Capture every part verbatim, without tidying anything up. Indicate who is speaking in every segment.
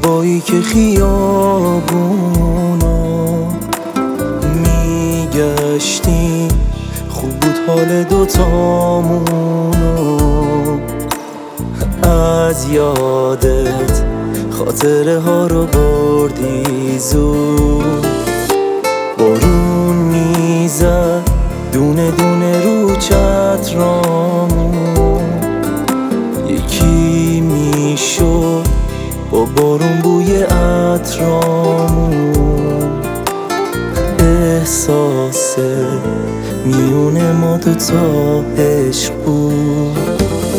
Speaker 1: شبایی که خیابونا میگشتیم، خوب بود حال دوتامونو. از یادت خاطره ها رو بردی زود، بارون میزد دونه دونه رو چترامون. یکی میشد با بارون بوی عطرامون. احساس میونه ما دوتا عشق بود.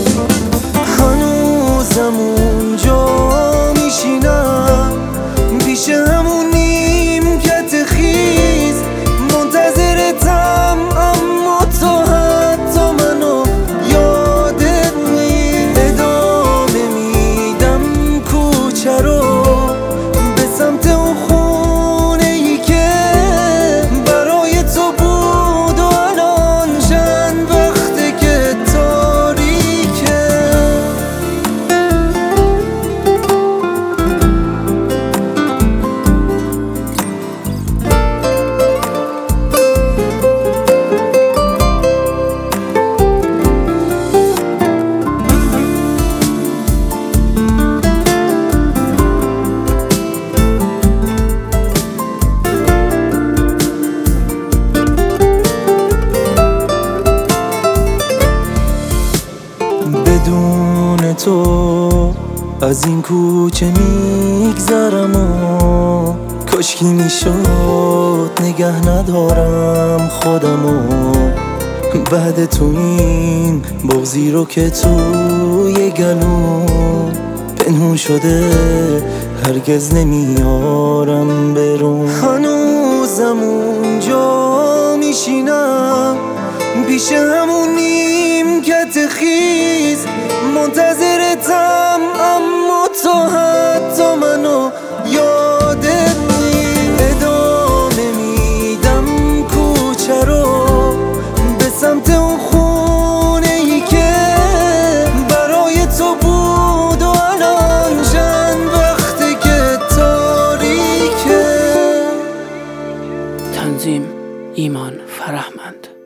Speaker 1: هنوزم اونجا میشینم پیش همون نیمکت خیز، منتظرتم اما تو حتی منو یادت نیست. ادامه میدم کوچه رو به سمت اون خونه ای که برای تو بود و الان چند وقته که تاریکه. بدون تو از این کوچه میگذرم و کاشکی میشد نگه ندارم خودمو. بعد تو این بغضی رو که توی گلوم پنهون شده هرگز نمیارم برون. هنوزم اونجا میشینم پیش همون نیمکت خیز، منتظرتم اما تو حتی منو یادت نیست. ادامه میدم کوچه رو به سمت اون خونه ای که برای تو بود و الان چند وقته که تاریکه.
Speaker 2: تنظیم ایمان فرهمند.